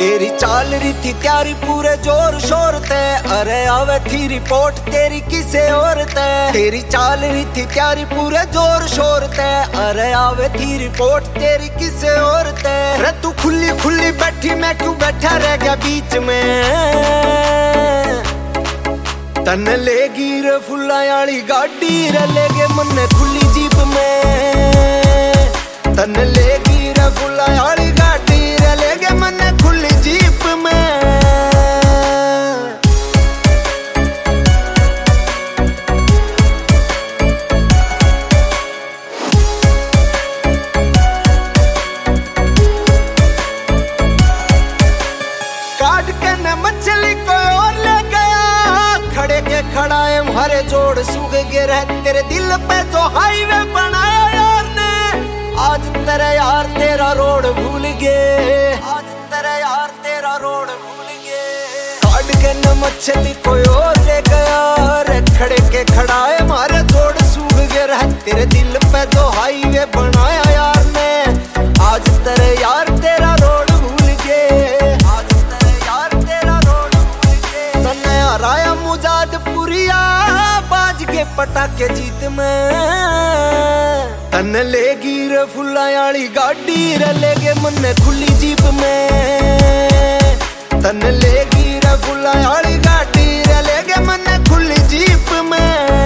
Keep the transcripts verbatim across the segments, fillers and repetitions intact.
तेरी चाल रही थी त्यारी पूरे जोर शोर ते, अरे आवे थी रिपोर्ट तेरी किसे और ते। तेरी चाल रही थी त्यारी पूरे जोर शोर ते, अरे आवे थी रिपोर्ट तेरी किसे और ते। रे तू खुली खुली बैठी मैं क्यों बैठा रह गया बीच में। तन लेगी रे फुल्ला आली गाड़ी रे लेगे मन खुली जीप में। तन लेगी रे फुल्ला आली गाड़ी रे लेगे मन खुली जीप में। काट के न मछली कोई और ले गया, खड़े के खड़ाए हरे जोड़ सूख गे रह तेरे दिल पे जो हाईवे बनाया यार ने। आज तेरे यार तेरा रोड भूल गए, आज तेरे यार तेरा रोड भूल गए। काट के न मछली कोई और ले गया रे, खड़े के खड़ाए मारे जोड़ सूख गे रह तेरे दिल पे जो हाईवे बनाया यार ने। आज तेरे यार तेरा रोड भूल गए, आज तेरे यार तेरा रोड भूल गए। तन्ने हराया मुजाद पुरिया बाज के पटाके जीत में। तन लेगी रे फुल्ला आली गाड़ी रे लेगे मन खुली जीप में। तन लेगी रे फुल्ला आली गाड़ी रे लेगे मन खुली जीप में।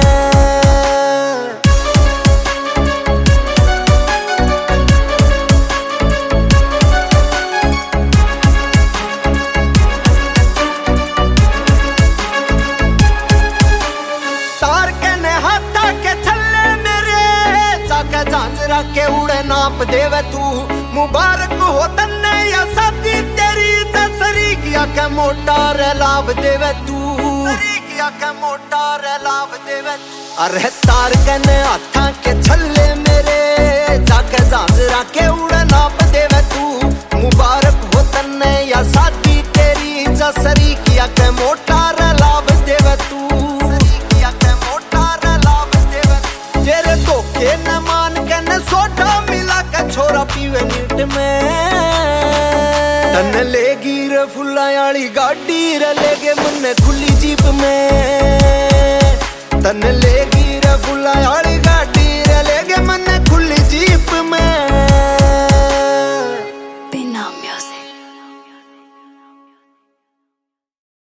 तार के ने हाथा के छल्ले मेरे, जाके झांझरा के उड़े नाप देवे तू। मुबारक हो तन्ने या शादी तेरी, सरी किया के मोटा रे लाभ देवे तू। सरी किया के मोटा रे लाभ देवे तू। अरे तार के ने हाथा के छल्ले मेरे, जाके झांझरा के उड़े नाप देवे तू। मुबारक हो तन्ने या शादी तेरी, सरी किया के मोटा रे लाभ देवे तू। धोखे न मान के न सोडा मिला के छोरा पीवे नीट में। तन लेगी रे फुल्ला आली गाड़ी रे लेगे मन खुली जीप में। तन लेगी रे फुल्ला आली